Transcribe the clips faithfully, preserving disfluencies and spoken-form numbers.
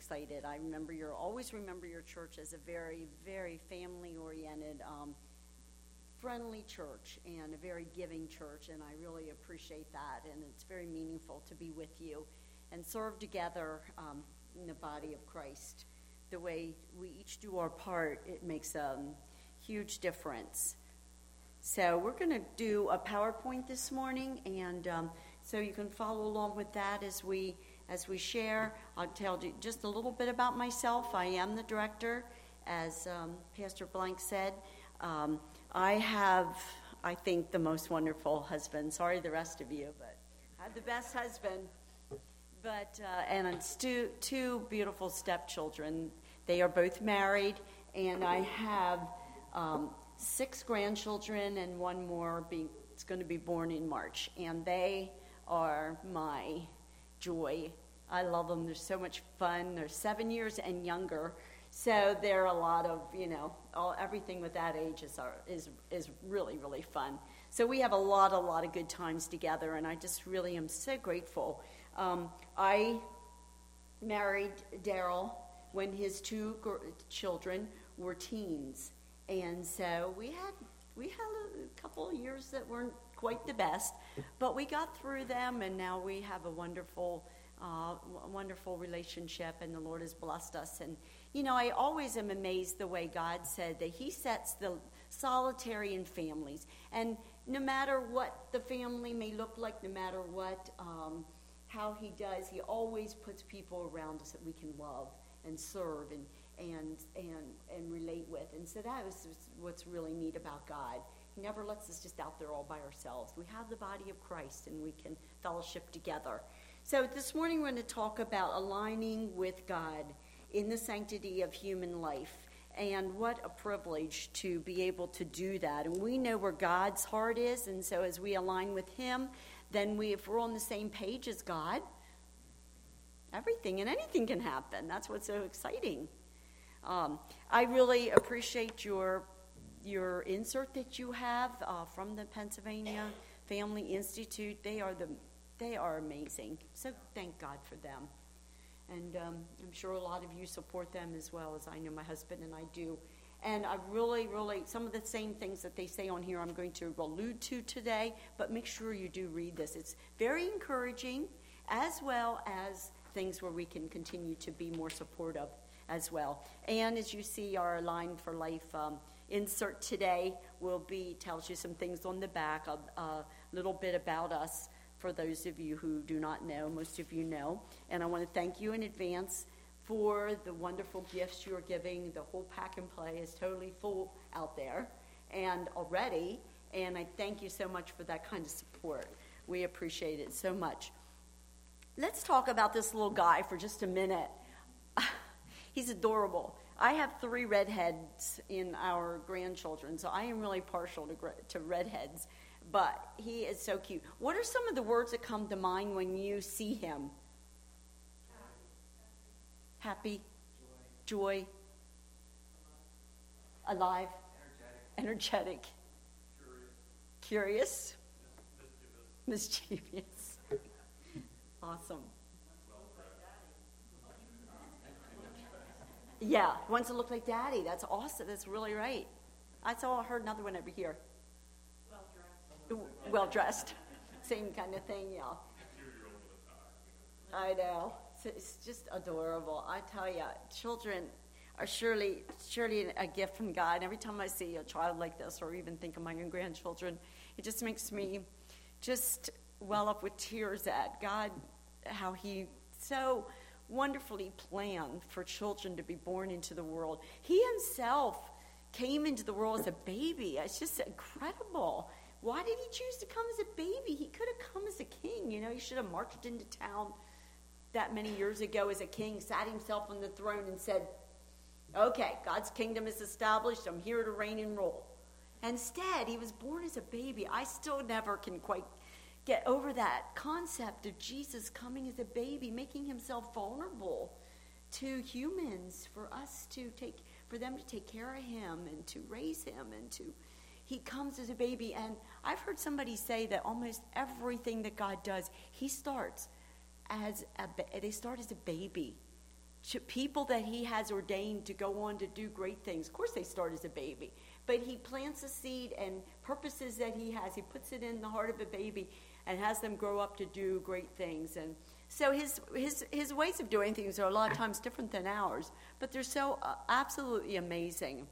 excited. I remember your always remember your church as a very, very family-oriented, um, friendly church and a very giving church, and I really appreciate that. And it's very meaningful to be with you and serve together um, in the body of Christ. The way we each do our part, it makes a um, huge difference. So we're going to do a PowerPoint this morning, and um, so you can follow along with that as we as we share. I'll tell you just a little bit about myself. I am the director, as um, Pastor Blank said. Um, I have, I think, the most wonderful husband. Sorry, the rest of you, but I have the best husband. But uh, and it's two two beautiful stepchildren. They are both married, and I have um, six grandchildren, and one more being it's going to be born in March, and they are my joy. I love them. They're so much fun. They're seven years and younger, so they're a lot of you know all everything with that age is our, is is really really fun. So we have a lot a lot of good times together, and I just really am so grateful. Um, I married Daryl when his two gr- children were teens. And so we had we had a couple of years that weren't quite the best, but we got through them, and now we have a wonderful, uh, wonderful relationship, and the Lord has blessed us. And, you know, I always am amazed the way God said that he sets the solitary in families. And no matter what the family may look like, no matter what, um, how he does, he always puts people around us that we can love and serve and and and and relate with. And so that is what's really neat about God. He never lets us just out there all by ourselves. We have the body of Christ, and we can fellowship together. So this morning we're going to talk about aligning with God in the sanctity of human life, and what a privilege to be able to do that. And we know where God's heart is, and so as we align with him, then we, if we're on the same page as God, everything and anything can happen. That's what's so exciting. Um, I really appreciate your your insert that you have uh, from the Pennsylvania Family Institute. They are the they are amazing. So thank God for them, and um, I'm sure a lot of you support them as well as I know my husband and I do. And I really, really some of the same things that they say on here I'm going to allude to today. But make sure you do read this. It's very encouraging, as well as things where we can continue to be more supportive as well. And as you see, our Line for Life um, insert today will be tells you some things on the back, a, a little bit about us for those of you who do not know. Most of you know. And I want to thank you in advance for the wonderful gifts you are giving. The whole pack and play is totally full out there and already. And I thank you so much for that kind of support. We appreciate it so much. Let's talk about this little guy for just a minute. He's adorable. I have three redheads in our grandchildren, so I am really partial to to redheads, but he is so cute. What are some of the words that come to mind when you see him? Happy, joy, joy. Alive, energetic, energetic. Curious, curious. mischievous. mischievous. Awesome. Yeah, wants to look like Daddy. That's awesome. That's really right. I saw, I heard another one over here. Well dressed. Well dressed. Same kind of thing, yeah. I know. It's just adorable. I tell you, children are surely, surely a gift from God. Every time I see a child like this, or even think of my own grandchildren, it just makes me just well up with tears at God, how he so wonderfully planned for children to be born into the world. He himself came into the world as a baby. It's just incredible. Why did he choose to come as a baby? He could have come as a king. You know, he should have marched into town that many years ago as a king, sat himself on the throne and said, okay, God's kingdom is established. I'm here to reign and rule. Instead, he was born as a baby. I still never can quite get over that concept of Jesus coming as a baby, making himself vulnerable to humans for us to take, for them to take care of him and to raise him, and to, he comes as a baby. And I've heard somebody say that almost everything that God does, he starts as a, they start as a baby. ch- people that he has ordained to go on to do great things. Of course, they start as a baby, but he plants a seed and purposes that he has. He puts it in the heart of a baby and has them grow up to do great things. And so his his his ways of doing things are a lot of times different than ours, but they're so uh, absolutely amazing.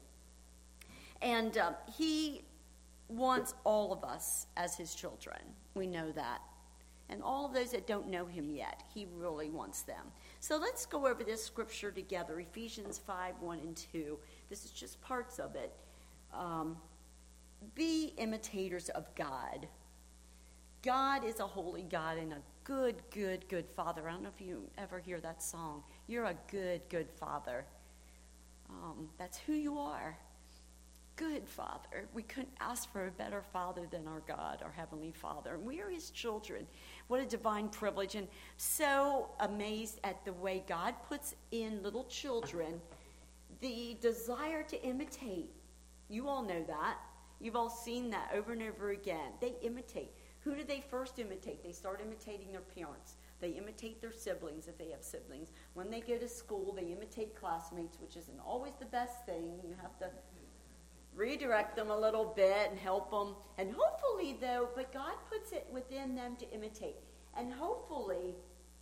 And uh, he wants all of us as his children. We know that. And all of those that don't know him yet, he really wants them. So let's go over this scripture together, Ephesians five, one and two. This is just parts of it. Um, be imitators of God. God is a holy God and a good, good, good Father. I don't know if you ever hear that song. You're a good, good Father. Um, that's who you are. Good Father. We couldn't ask for a better Father than our God, our Heavenly Father. And we are his children. What a divine privilege. And so amazed at the way God puts in little children the desire to imitate. You all know that. You've all seen that over and over again. They imitate. Who do they first imitate? They start imitating their parents. They imitate their siblings if they have siblings. When they go to school, they imitate classmates, which isn't always the best thing. You have to redirect them a little bit and help them. And hopefully, though, but God puts it within them to imitate. And hopefully,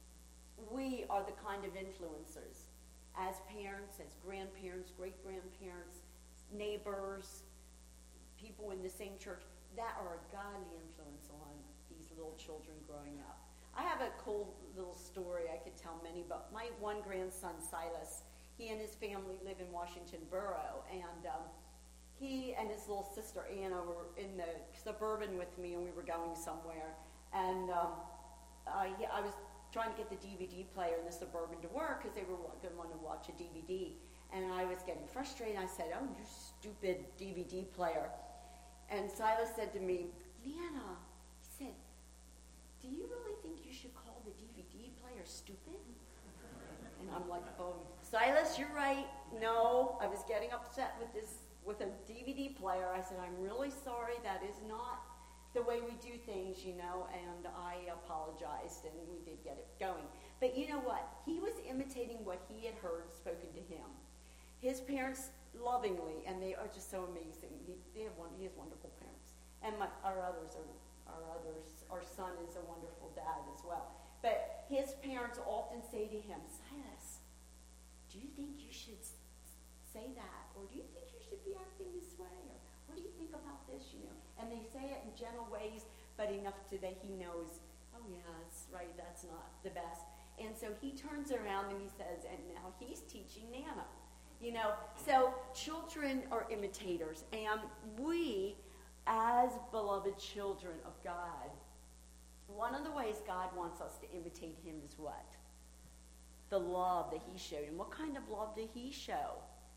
we are the kind of influencers as parents, as grandparents, great-grandparents, neighbors, people in the same church that are a godly influence on these little children growing up. I have a cool little story I could tell many, but my one grandson, Silas, he and his family live in Washington Borough, and um, he and his little sister Anna were in the Suburban with me, and we were going somewhere. And um, I, I was trying to get the D V D player in the Suburban to work because they were going to want to watch a D V D. And I was getting frustrated. I said, "Oh, you stupid D V D player." And Silas said to me, "Leanna," he said, "do you really think you should call the D V D player stupid?" And I'm like, "Oh, Silas, you're right. No, I was getting upset with this, with a D V D player." I said, "I'm really sorry. That is not the way we do things, you know," and I apologized, and we did get it going. But you know what? He was imitating what he had heard spoken to him. His parents lovingly, and they are just so amazing. He, they have one, he has wonderful parents. And my, our others are, our others, our son is a wonderful dad as well. But his parents often say to him, "Silas, do you think you should say that? Or do you think you should be acting this way? Or what do you think about this, you know?" And they say it in gentle ways, but enough to that he knows, oh yeah, that's right, that's not the best. And so he turns around and he says, and now he's teaching Nana. You know, so children are imitators, and we, as beloved children of God, one of the ways God wants us to imitate him is what? The love that he showed. And what kind of love did he show?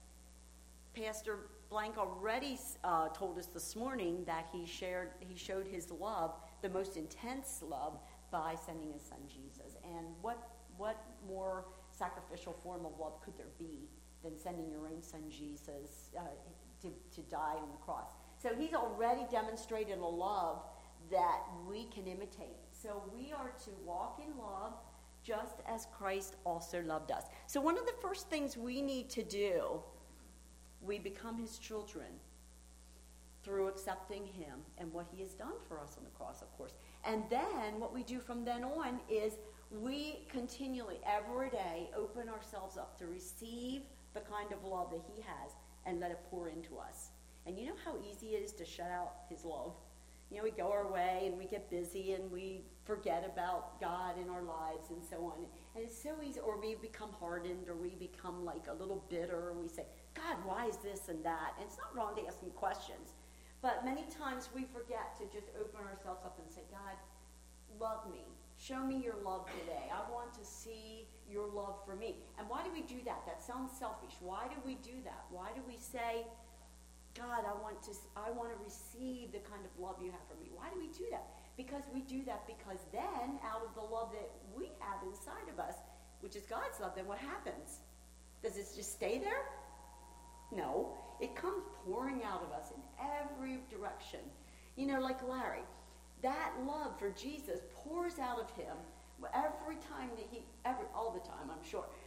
Pastor Blank already uh, told us this morning that he shared, he showed his love, the most intense love, by sending his son Jesus. And what what more sacrificial form of love could there be than sending your own son Jesus uh, to, to die on the cross? So he's already demonstrated a love that we can imitate. So we are to walk in love just as Christ also loved us. So one of the first things we need to do, we become his children through accepting him and what he has done for us on the cross, of course. And then what we do from then on is we continually, every day, open ourselves up to receive the kind of love that he has and let it pour into us. And you know how easy it is to shut out his love? You know, we go our way and we get busy and we forget about God in our lives and so on. And it's so easy, or we become hardened, or we become like a little bitter, and we say, "God, why is this and that?" And it's not wrong to ask him questions. But many times we forget to just open ourselves up and say, "God, love me. Show me your love today. I want to see your love for me." And why do we do that? That sounds selfish. Why do we do that? Why do we say, "God, I want to I want to receive the kind of love you have for me"? Why do we do that? Because we do that because then, out of the love that we have inside of us, which is God's love, then what happens? Does it just stay there? No. It comes pouring out of us in every direction. You know, like Larry. That love for Jesus pours out of him every time that he, every, all the time, I'm sure.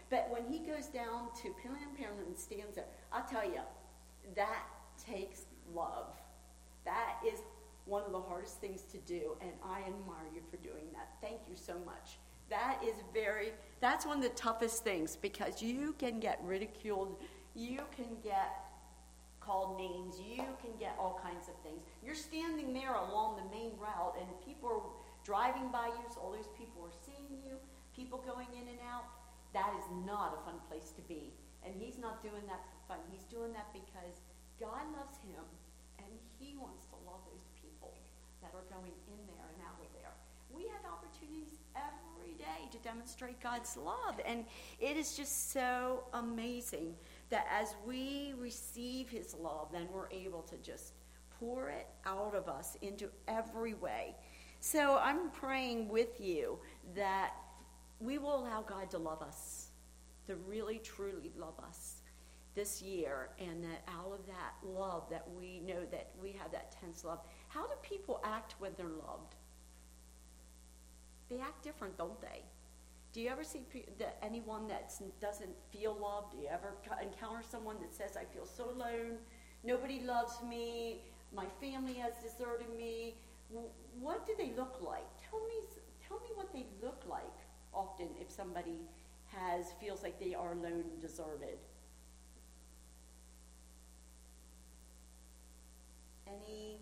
But when he goes down to Planned Parenthood and stands there, I'll tell you, that takes love. That is one of the hardest things to do, and I admire you for doing that. Thank you so much. That is very, that's one of the toughest things, because you can get ridiculed, you can get called names, you can get all kinds of things. You're standing there along the main route, and people are driving by you, so all those people are seeing you, people going in and out. That is not a fun place to be. And he's not doing that for fun. He's doing that because God loves him, and he wants to love those people that are going in there and out of there. We have opportunities every day to demonstrate God's love, and it is just so amazing that as we receive his love, then we're able to just pour it out of us into every way. So I'm praying with you that we will allow God to love us, to really, truly love us this year, and that out of that love that we know that we have that tense love. How do people act when they're loved? They act different, don't they? Do you ever see pe- that anyone that doesn't feel loved? Do you ever encounter someone that says, I feel so alone, nobody loves me, my family has deserted me? What do they look like? Tell me, tell me what they look like often if somebody has feels like they are alone and deserted. Any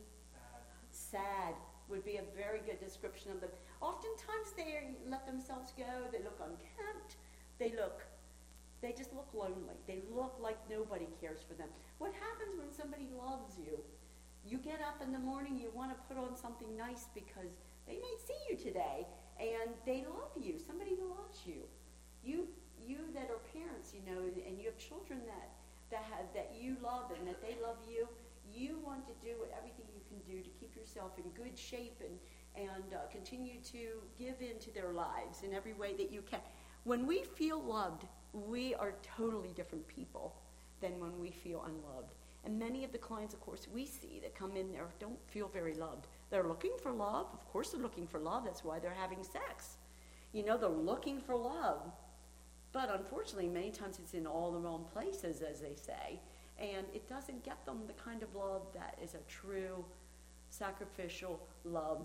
sad. sad would be a very good description of them. Oftentimes they let themselves go, they look unkempt, they look, they just look lonely. They look like nobody cares for them. What happens when somebody loves you? You get up in the morning, you want to put on something nice because they may see you today, and they love you. Somebody loves you. You you that are parents, you know, and, and you have children that, that, have, that you love and that they love you, you want to do everything you can do to keep yourself in good shape and, and uh, continue to give into their lives in every way that you can. When we feel loved, we are totally different people than when we feel unloved. And many of the clients, of course, we see that come in there don't feel very loved. They're looking for love. Of course they're looking for love. That's why they're having sex. You know, they're looking for love. But unfortunately, many times it's in all the wrong places, as they say. And it doesn't get them the kind of love that is a true sacrificial love.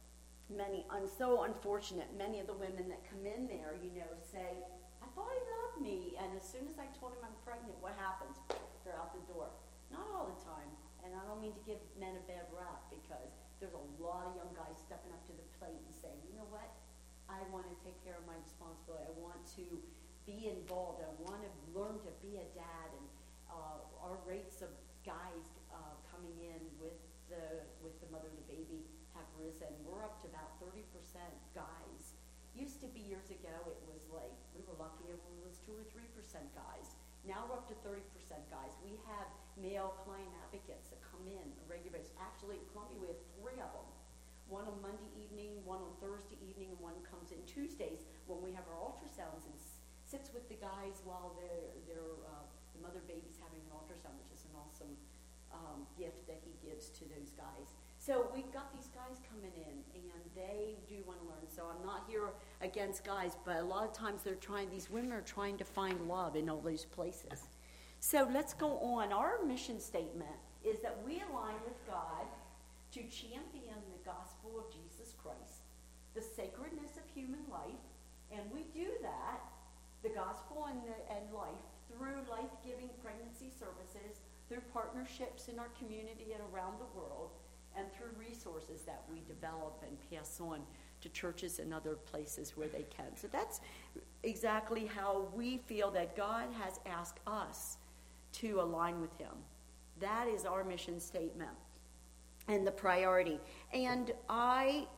Many, I'm so unfortunate, many of the women that come in there, you know, say, I thought he loved me. And as soon as I told him I'm pregnant, what happens? They're out the door. Not all the time. And I don't mean to give men a bad rap, because there's a lot of young guys stepping up to the plate and saying, you know what? I want to take care of my responsibility. I want to be involved. I want to learn to be a dad. And uh, our rates of guys uh, coming in with the with the mother and the baby have risen. We're up to about thirty percent guys. Used to be years ago, it was like, we were lucky if it was two or three percent guys. Now we're up to thirty percent guys. We have male client advocates that come in on a regular basis. Actually, in Columbia, we have three of them. One on Monday evening, one on Thursday evening, and one comes in Tuesdays when we have our ultrasounds and s- sits with the guys while they're, they're uh, the mother baby's having an ultrasound, which is an awesome um, gift that he gives to those guys. So we've got these guys coming in, and they do want to learn. So I'm not here against guys, but a lot of times they're trying, these women are trying to find love in all these places. So let's go on. Our mission statement is that we align with God to champion the gospel of Jesus Christ, the sacredness of human life, and we do that, the gospel and, the, and life, through life-giving pregnancy services, through partnerships in our community and around the world, and through resources that we develop and pass on to churches and other places where they can. So that's exactly how we feel that God has asked us to align with him. That is our mission statement and the priority. And I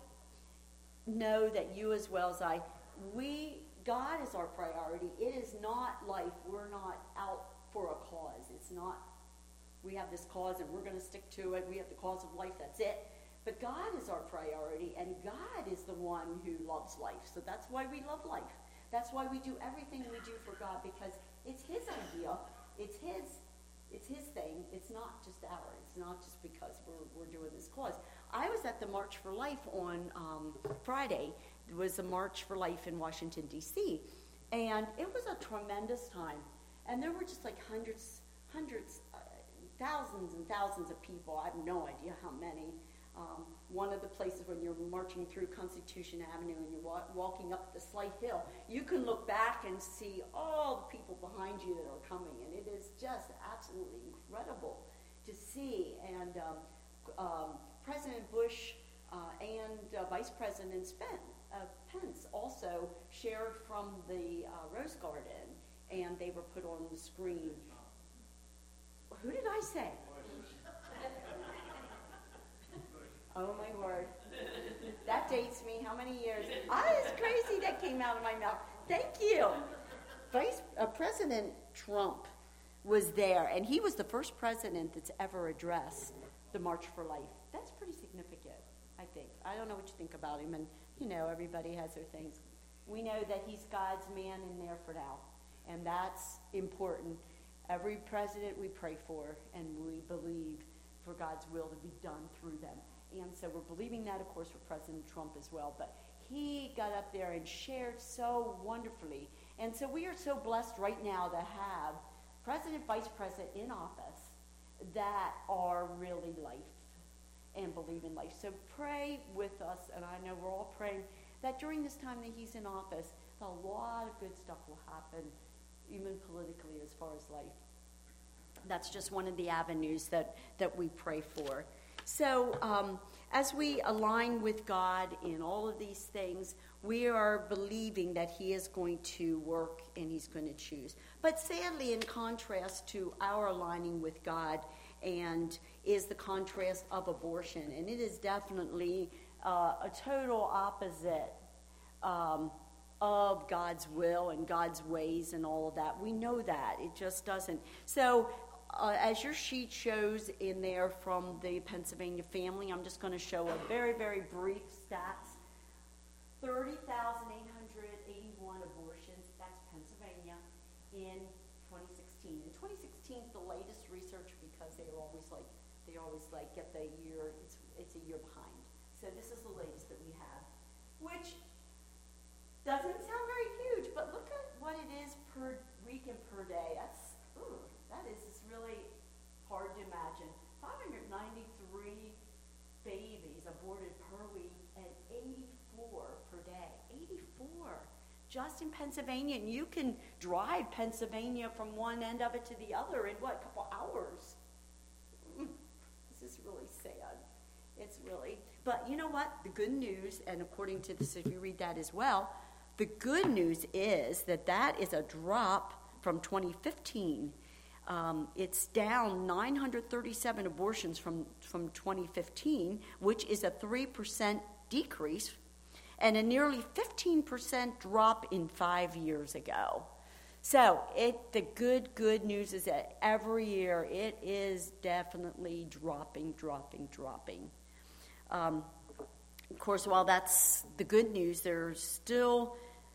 know that you as well as I, we, God is our priority. It is not life. We're not out for a cause. It's not, we have this cause and we're going to stick to it. We have the cause of life, that's it. But God is our priority, and God is the one who loves life. So that's why we love life. That's why we do everything we do for God, because it's his idea. It's his It's his thing. It's not just ours. It's not just because we're we're doing this cause. I was at the March for Life on um, Friday. There was a March for Life in Washington, D C And it was a tremendous time. And there were just like hundreds, hundreds, uh, thousands and thousands of people. I have no idea how many. Um, one of the places when you're marching through Constitution Avenue and you're wa- walking up the slight hill, you can look back and see all the people behind you that are coming. And it is just absolutely incredible to see. And um, um, President Bush uh, and uh, Vice President Spence, uh, Pence also shared from the uh, Rose Garden, and they were put on the screen. Who did I say? Oh my word. That dates me how many years? Ah, it's crazy that came out of my mouth. Thank you. Vice uh, President Trump was there, and he was the first president that's ever addressed the March for Life. That's pretty significant, I think. I don't know what you think about him, and you know, everybody has their things. We know that he's God's man in there for now, and that's important. Every president we pray for, and we believe for God's will to be done through them. And so we're believing that, of course, for President Trump as well. But he got up there and shared so wonderfully. And so we are so blessed right now to have President, Vice President in office that are really life and believe in life. So pray with us, and I know we're all praying that during this time that he's in office, a lot of good stuff will happen, even politically as far as life. That's just one of the avenues that, that we pray for. So um, as we align with God in all of these things, we are believing that he is going to work and he's going to choose. But sadly, in contrast to our aligning with God, and is the contrast of abortion. And it is definitely uh, a total opposite um, of God's will and God's ways and all of that. We know that. It just doesn't. So uh, as your sheet shows in there from the Pennsylvania family, I'm just going to show a very, very brief stats. thirty thousand eight hundred eighty-one abortions, that's Pennsylvania, in twenty sixteen. In twenty sixteen is the latest research because they are always like, they always like get the year, it's, it's a year behind. So this is the latest that we have, which doesn't sound very huge, but look at what it is per week and per day. That's, ooh, that is just really hard to imagine. five hundred ninety-three babies aborted per week and eighty-four per day. eighty-four just in Pennsylvania, and you can drive Pennsylvania from one end of it to the other in what, a couple hours? Mm, this is really sad. It's really, but you know what? The good news, and according to this, if you read that as well, the good news is that that is a drop from twenty fifteen. Um, it's down nine hundred thirty-seven abortions from, from twenty fifteen, which is a three percent decrease, and a nearly fifteen percent drop in five years ago. So it, the good, good news is that every year it is definitely dropping, dropping, dropping. Um, of course, while that's the good news, there's still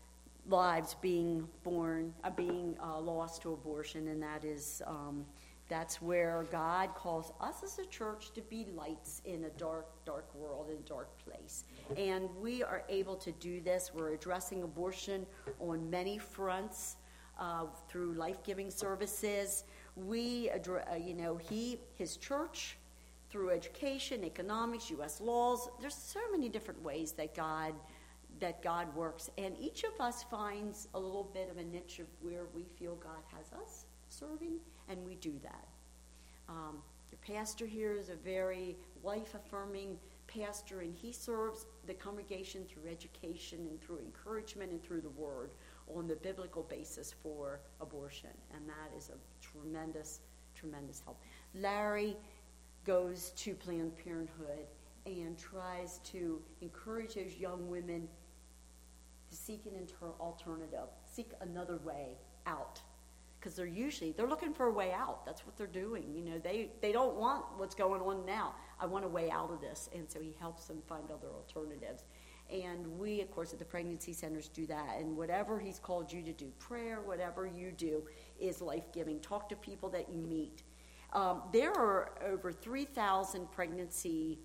lives being born, uh, being uh, lost to abortion, and that is um, that's where God calls us as a church to be lights in a dark, dark world, in a dark place. And we are able to do this. We're addressing abortion on many fronts uh, through life-giving services. We, address, uh, you know, he, his church, through education, economics, U S laws. There's so many different ways that God that God works, and each of us finds a little bit of a niche of where we feel God has us serving, and we do that. Um, the pastor here is a very life-affirming pastor, and he serves the congregation through education and through encouragement and through the word on the biblical basis for abortion, and that is a tremendous, tremendous help. Larry goes to Planned Parenthood and tries to encourage those young women to seek an inter- alternative, seek another way out. Because they're usually, they're looking for a way out. That's what they're doing. You know, they, they don't want what's going on now. I want a way out of this. And so he helps them find other alternatives. And we, of course, at the pregnancy centers do that. And whatever he's called you to do, prayer, whatever you do, is life-giving. Talk to people that you meet. Um, there are over three thousand pregnancy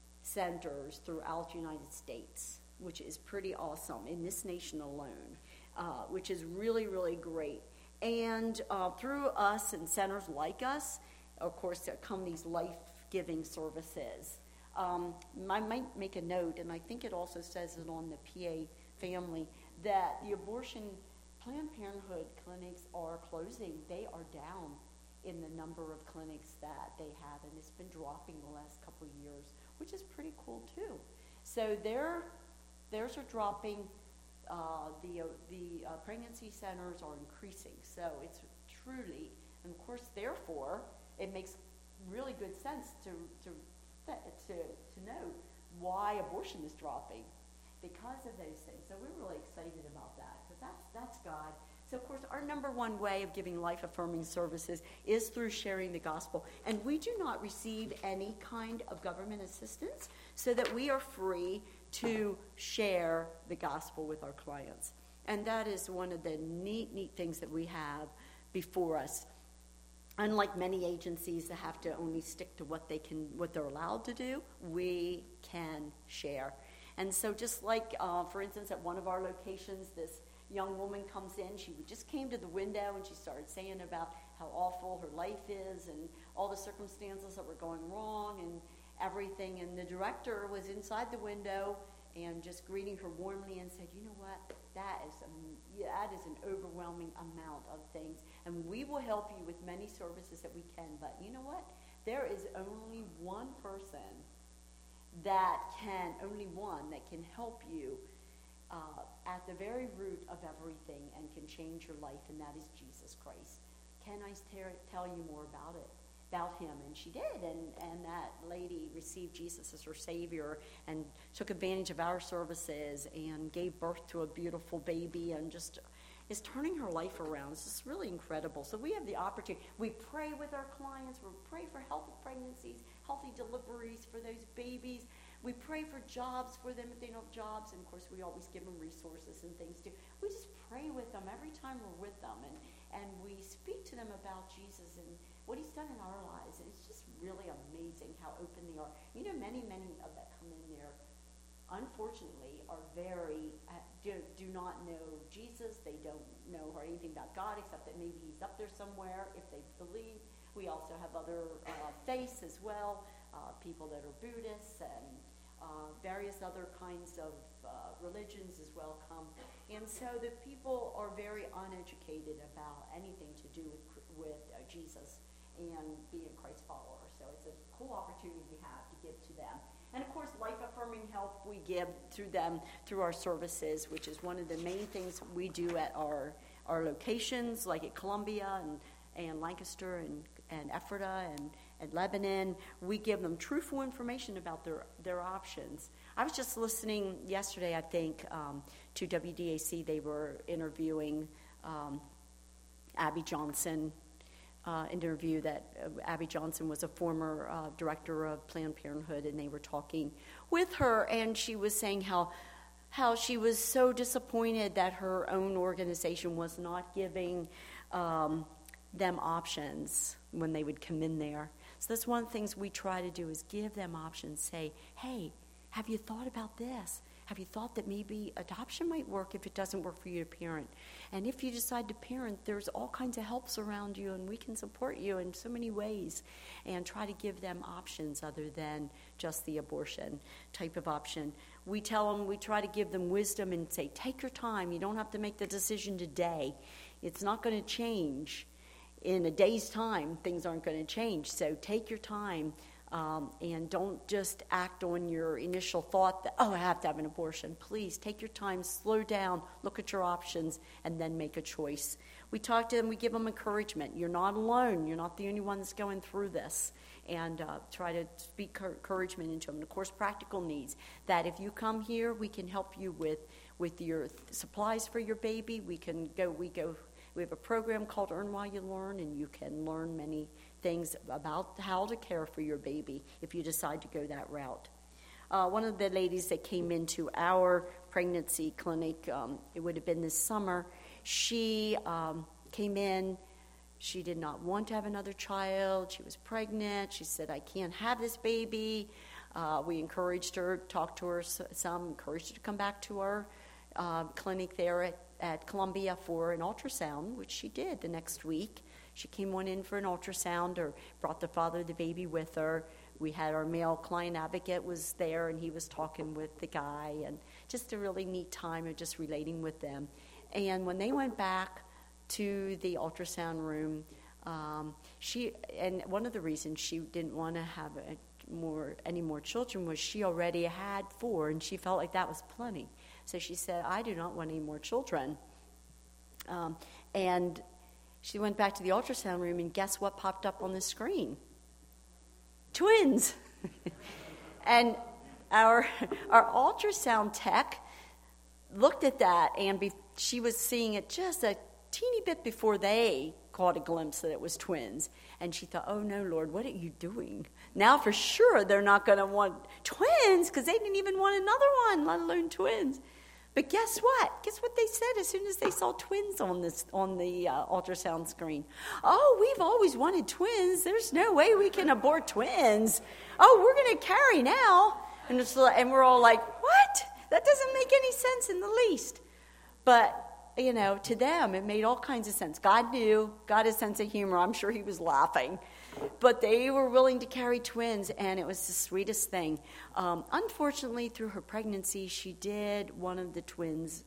centers throughout the United States, which is pretty awesome in this nation alone. uh, which is really, really great. And uh, through us and centers like us, of course, there come these life-giving services. Um, I might make a note, and I think it also says it on the P A family, that the abortion Planned Parenthood clinics are closing. They are down in the number of clinics that they have, and it's been dropping the last couple of years, which is pretty cool too. So their theirs are dropping. Uh, the uh, the uh, pregnancy centers are increasing. So it's truly, and of course, therefore, it makes really good sense to to to to know why abortion is dropping because of those things. So we're really excited about that because that's that's God. So, of course, our number one way of giving life-affirming services is through sharing the gospel. And we do not receive any kind of government assistance so that we are free to share the gospel with our clients. And that is one of the neat, neat things that we have before us. Unlike many agencies that have to only stick to what they can, what they're allowed to do, we can share. And so just like, uh, for instance, at one of our locations, this young woman comes in, she just came to the window and she started saying about how awful her life is and all the circumstances that were going wrong and everything. And the director was inside the window and just greeting her warmly and said, you know what, that is, a, that is an overwhelming amount of things. And we will help you with many services that we can. But you know what? There is only one person that can, only one that can help you Uh, at the very root of everything and can change your life, and that is Jesus Christ. Can I ter- tell you more about it, about him? And she did, and, and that lady received Jesus as her Savior and took advantage of our services and gave birth to a beautiful baby and just is turning her life around. It's just really incredible. So we have the opportunity. We pray with our clients. We pray for healthy pregnancies, healthy deliveries for those babies. We pray for jobs for them if they don't have jobs, and of course we always give them resources and things too. We just pray with them every time we're with them, and, and we speak to them about Jesus and what he's done in our lives, and it's just really amazing how open they are. You know, many, many of that come in there, unfortunately, are very, uh, do, do not know Jesus. They don't know or anything about God except that maybe he's up there somewhere if they believe. We also have other uh, faiths as well, uh, people that are Buddhists and Uh, various other kinds of uh, religions as well come. And so the people are very uneducated about anything to do with, with uh, Jesus and being a Christ follower. So it's a cool opportunity we have to give to them. And of course, life-affirming help we give through them through our services, which is one of the main things we do at our, our locations, like at Columbia and, and Lancaster and, and Ephrata and and Lebanon. We give them truthful information about their, their options. I was just listening yesterday, I think, um, to W D A C. They were interviewing um, Abby Johnson, uh, an interview that uh, Abby Johnson was a former uh, director of Planned Parenthood, and they were talking with her, and she was saying how how she was so disappointed that her own organization was not giving um, them options when they would come in there. So that's one of the things we try to do is give them options. Say, hey, have you thought about this? Have you thought that maybe adoption might work if it doesn't work for you to parent? And if you decide to parent, there's all kinds of helps around you, and we can support you in so many ways. And try to give them options other than just the abortion type of option. We tell them, we try to give them wisdom and say, take your time. You don't have to make the decision today. It's not going to change. In a day's time, things aren't going to change. So take your time um, and don't just act on your initial thought that, oh, I have to have an abortion. Please take your time, slow down, look at your options, and then make a choice. We talk to them, we give them encouragement. You're not alone. You're not the only one that's going through this. And uh, try to speak encouragement into them. And, of course, practical needs. That if you come here, we can help you with, with your th- supplies for your baby. We can go, we go... We have a program called Earn While You Learn, and you can learn many things about how to care for your baby if you decide to go that route. Uh, one of the ladies that came into our pregnancy clinic, um, it would have been this summer, she um, came in. She did not want to have another child. She was pregnant. She said, I can't have this baby. Uh, we encouraged her, talked to her some, encouraged her to come back to our uh, clinic there at at Columbia for an ultrasound, which she did the next week. She came on in for an ultrasound, or brought the father of the baby with her. We had our male client advocate was there, and he was talking with the guy, and just a really neat time of just relating with them. And when they went back to the ultrasound room, um, she and one of the reasons she didn't want to have a, more any more children was she already had four, and she felt like that was plenty. So she said, "I do not want any more children." Um, and she went back to the ultrasound room, and guess what popped up on the screen? Twins. And our our ultrasound tech looked at that, and be, she was seeing it just a teeny bit before they caught a glimpse that it was twins. And she thought, oh, no, Lord, what are you doing? Now for sure they're not going to want twins, because they didn't even want another one, let alone twins. But guess what? Guess what they said as soon as they saw twins on this on the uh, ultrasound screen? Oh, we've always wanted twins. There's no way we can abort twins. Oh, we're going to carry now. And, it's, and we're all like, what? That doesn't make any sense in the least. But, you know, to them, it made all kinds of sense. God knew, God has a sense of humor. I'm sure he was laughing. But they were willing to carry twins, and it was the sweetest thing. Um, unfortunately, through her pregnancy, she did, one of the twins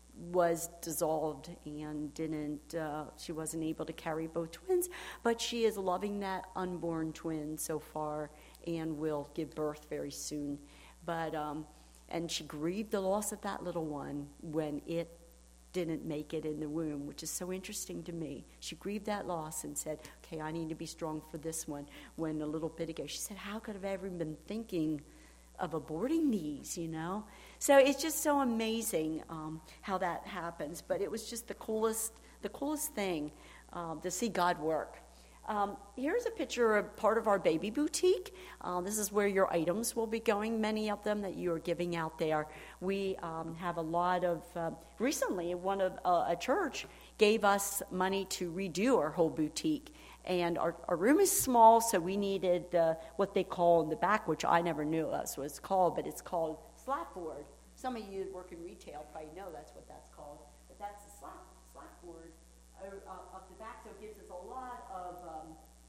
was dissolved and didn't, uh, she wasn't able to carry both twins, but she is loving that unborn twin so far and will give birth very soon. But, um, and she grieved the loss of that little one when it didn't make it in the womb, which is so interesting to me. She grieved that loss and said, okay, I need to be strong for this one. When a little bit ago, she said, how could I have ever been thinking of aborting these, you know? So it's just so amazing um, how that happens. But it was just the coolest, the coolest thing um, to see God work. Um, here's a picture of part of our baby boutique. Uh, this is where your items will be going, many of them that you are giving out there. We um, have a lot of, uh, recently one of uh, a church gave us money to redo our whole boutique. And our, our room is small, so we needed uh, what they call in the back, which I never knew that's what it's called, but it's called slapboard. Some of you that work in retail probably know that's what that's called, but that's the slap, slapboard uh, up the back, so it gives us a lot of um,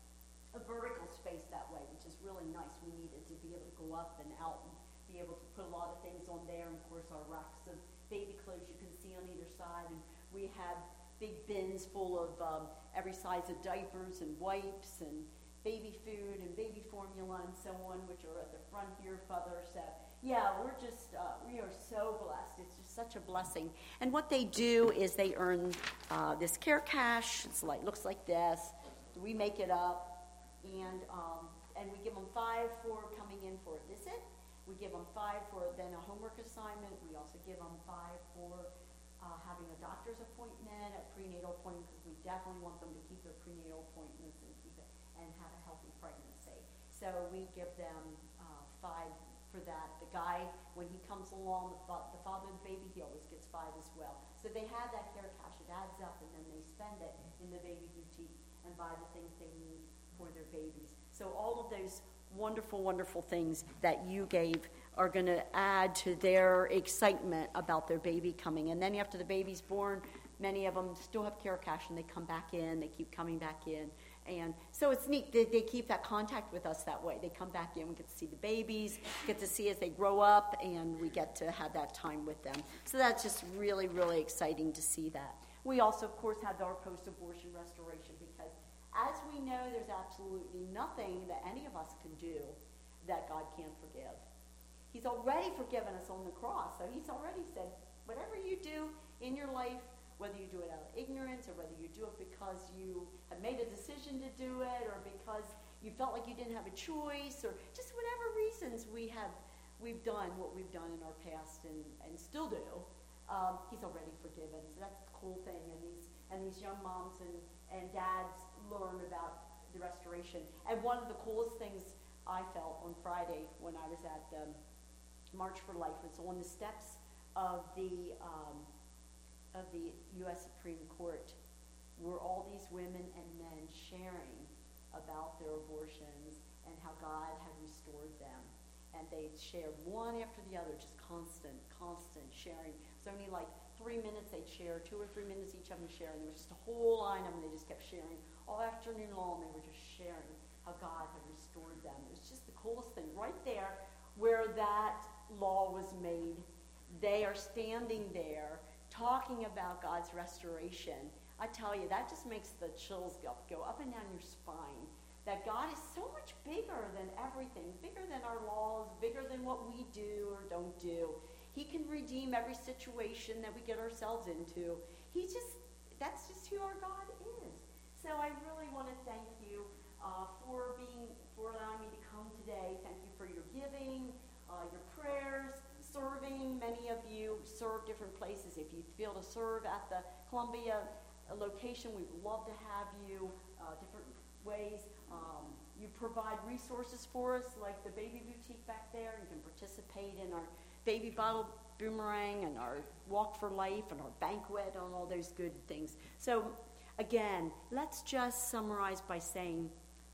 a vertical space that way, which is really nice. We needed to be able to go up and out and be able to put a lot of things on there, and of course our racks of baby clothes you can see on either side, and we have big bins full of um, every size of diapers and wipes and baby food and baby formula and so on, which are at the front here further. So yeah, we're just, uh, we are so blessed. It's just such a blessing. And what they do is they earn uh, this care cash. It's like, looks like this. We make it up, and um, and we give them five for coming in for a visit. We give them five for then a homework assignment. We also give them five for Uh, having a doctor's appointment, a prenatal appointment, because we definitely want them to keep their prenatal appointments and keep it and have a healthy pregnancy. So we give them uh, five for that. The guy, when he comes along, the, fa- the father of the baby, he always gets five as well. So they have that care cash. It adds up, and then they spend it in the baby boutique and buy the things they need for their babies. So all of those wonderful, wonderful things that you gave are going to add to their excitement about their baby coming. And then after the baby's born, many of them still have care cash, and they come back in. They keep coming back in. And so it's neat that they keep that contact with us that way. They come back in. We get to see the babies, get to see as they grow up, and we get to have that time with them. So that's just really, really exciting to see that. We also, of course, have our post-abortion restoration, because as we know, there's absolutely nothing that any of us can do that God can't forgive. He's already forgiven us on the cross. So he's already said, whatever you do in your life, whether you do it out of ignorance or whether you do it because you have made a decision to do it or because you felt like you didn't have a choice or just whatever reasons we have, we've done what we've done in our past and, and still do, um, he's already forgiven. So that's the cool thing. And these, and these young moms and, and dads learn about the restoration. And one of the coolest things I felt on Friday when I was at um, March for Life was on the steps of the um, of the U S Supreme Court were all these women and men sharing about their abortions and how God had restored them. and they'd share one after the other, just constant, constant sharing. It was only like three minutes they'd share, two or three minutes each of them sharing. There was just a whole line of them, and they just kept sharing. All afternoon long, they were just sharing how God had restored them. It was just the coolest thing. Right there where that law was made, they are standing there talking about God's restoration. I tell you, that just makes the chills go, go up and down your spine. That God is so much bigger than everything, bigger than our laws, bigger than what we do or don't do. He can redeem every situation that we get ourselves into. He just, that's just who our God is. So I really want to thank you uh, for being, for allowing me to come today. Thank you for your giving, uh, your prayers, serving. Many of you serve different places. If you feel to serve at the Columbia location, we would love to have you, uh, different ways. Um, you provide resources for us, like the baby boutique back there. You can participate in our baby bottle boomerang and our walk for life and our banquet and all those good things. So again, let's just summarize by saying,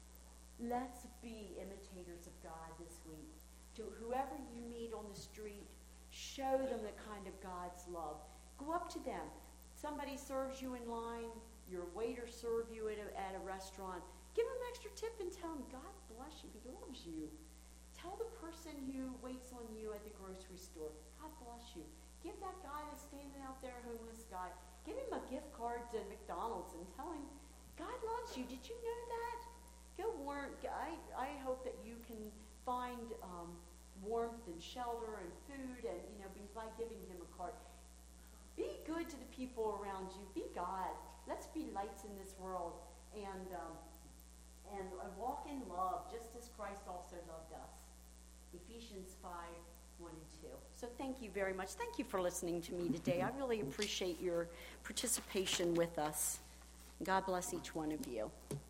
let's be imitators of God this week. To whoever you meet on the street, show them the kind of God's love. Go up to them. Somebody serves you in line, your waiter serves you at a, at a restaurant. Give them an extra tip and tell them, God bless you, he loves you. Tell the person who waits on you at the grocery store, God bless you. Give that guy that's standing out there, homeless guy, give him a gift card to McDonald's and tell him, God loves you. Did you know that? Go warm. I, I hope that you can find um, warmth and shelter and food, and you know, by giving him a card. Be good to the people around you. Be God. Let's be lights in this world, and um, and walk in love, just as Christ also loved us. Ephesians five, one and two. So thank you very much. Thank you for listening to me today. I really appreciate your participation with us. God bless each one of you.